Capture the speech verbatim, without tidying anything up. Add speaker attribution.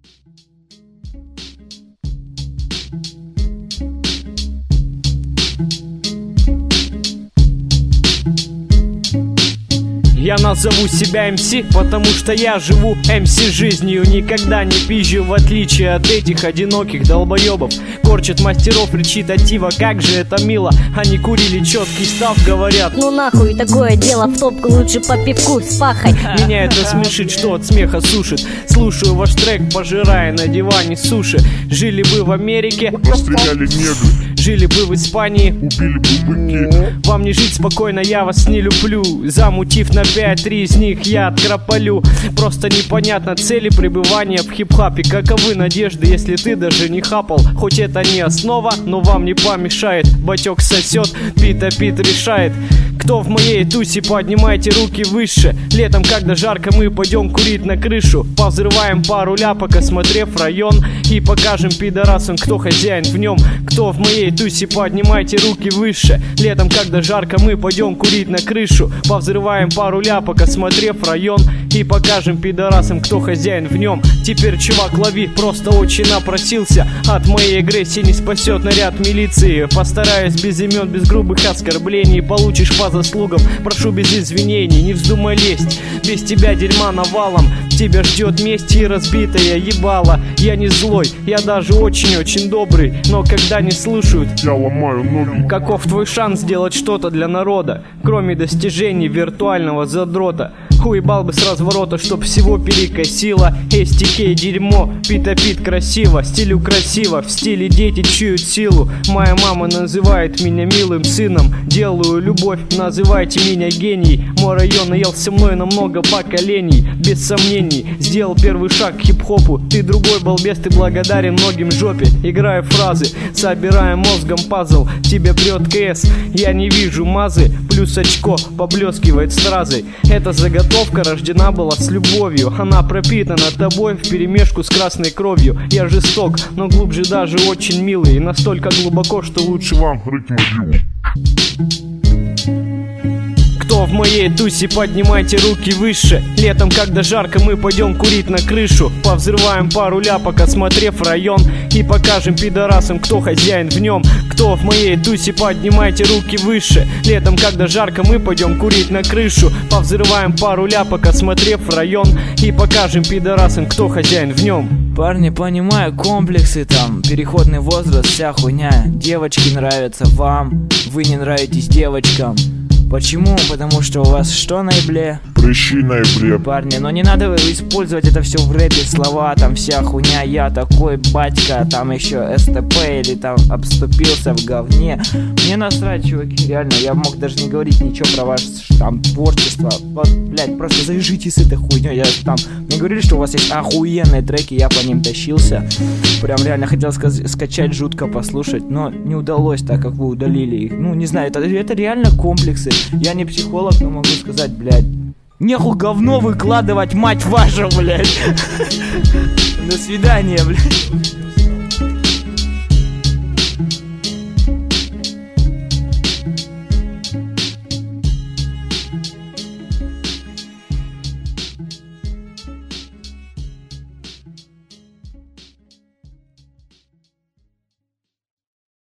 Speaker 1: Я назову себя эм си, потому что я живу эм си жизнью. Никогда не пизжу, в отличие от этих одиноких долбоебов. Корчат мастеров, речитатива, как же это мило. Они курили четкий став, говорят:
Speaker 2: ну нахуй такое дело, в топку лучше по пивку с пахой.
Speaker 1: Меня это смешит, что от смеха сушит. Слушаю ваш трек, пожирая на диване суши. Жили бы в Америке,
Speaker 3: расстреляли негры.
Speaker 1: Жили бы в Испании,
Speaker 3: убили бы быки.
Speaker 1: Вам не жить спокойно, я вас не люблю. Замутив на пять, три из них я открополю. Просто непонятно цели пребывания в хип-хапе. Каковы надежды, если ты даже не хапал? Хоть это не основа, но вам не помешает. Батек сосет, Пита Пит решает. Кто в моей тусе, поднимайте руки выше. Летом, когда жарко, мы пойдем курить на крышу. Повзрываем пару ляпок, осмотрев район, и покажем пидорасам, кто хозяин в нем. Кто в моей тусе, поднимайте руки выше. Летом, когда жарко, мы пойдем курить на крышу. Повзрываем пару ляпок, осмотрев район, и покажем пидорасам, кто хозяин в нем. Теперь, чувак, лови, просто очень напросился. От моей агрессии не спасет наряд милиции. Постараюсь без имен, без грубых оскорблений. Получишь по заслугам, прошу без извинений. Не вздумай лезть, без тебя дерьма навалом. Тебя ждет месть и разбитая ебало. Я не злой, я даже очень-очень добрый, но когда не слушают,
Speaker 3: я ломаю ноги.
Speaker 1: Каков твой шанс сделать что-то для народа, кроме достижений виртуального задрота? Уебал бы с разворота, чтоб всего перекосило. эс ти кей дерьмо, Пита Пит красиво, стилю красиво, в стиле дети чуют силу. Моя мама называет меня милым сыном. Делаю любовь, называйте меня гений. Мой район наелся мной на много поколений. Без сомнений, сделал первый шаг к хип-хопу. Ты другой балбес, ты благодарен многим жопе. Играю фразы, собираем мозгом пазл. Тебе прет КС, я не вижу мазы. Плюс очко поблескивает стразой. Это заготовка рождена была с любовью. Она пропитана тобой вперемешку с красной кровью. Я жесток, но глубже даже очень милый. И настолько глубоко, что лучше вам
Speaker 3: рыть могилу.
Speaker 1: Кто в моей тусе, поднимайте руки выше. Летом, когда жарко, мы пойдем курить на крышу. Повзрываем пару ляпок, осмотрев район, и покажем пидорасам, кто хозяин в нем. Кто в моей тусе, поднимайте руки выше. Летом, когда жарко, мы пойдем курить на крышу. Повзрываем пару ляпок, осмотрев район, и покажем пидорасам, кто хозяин в нем.
Speaker 4: Парни, понимаю, комплексы там, переходный возраст, вся хуйня. Девочки нравятся вам, вы не нравитесь девочкам. Почему? Потому что у вас что на ебле?
Speaker 3: Прыщи на ебле.
Speaker 4: Парни, но не надо использовать это все в рэпе, слова, там вся хуйня, я такой батька, там еще эс тэ пэ или там обступился в говне. Мне насрать, чуваки, реально, я мог даже не говорить ничего про ваше там творчество. Вот, блядь, просто завяжите с этой хуйней. Я там, мне говорили, что у вас есть охуенные треки, я по ним тащился. Прям реально хотел ска- скачать, жутко послушать, но не удалось, так как вы удалили их. Ну, не знаю, это, это реально комплексы. Я не психолог, но могу сказать, блядь, нехуй говно выкладывать, мать вашу, блядь. До свидания, блядь.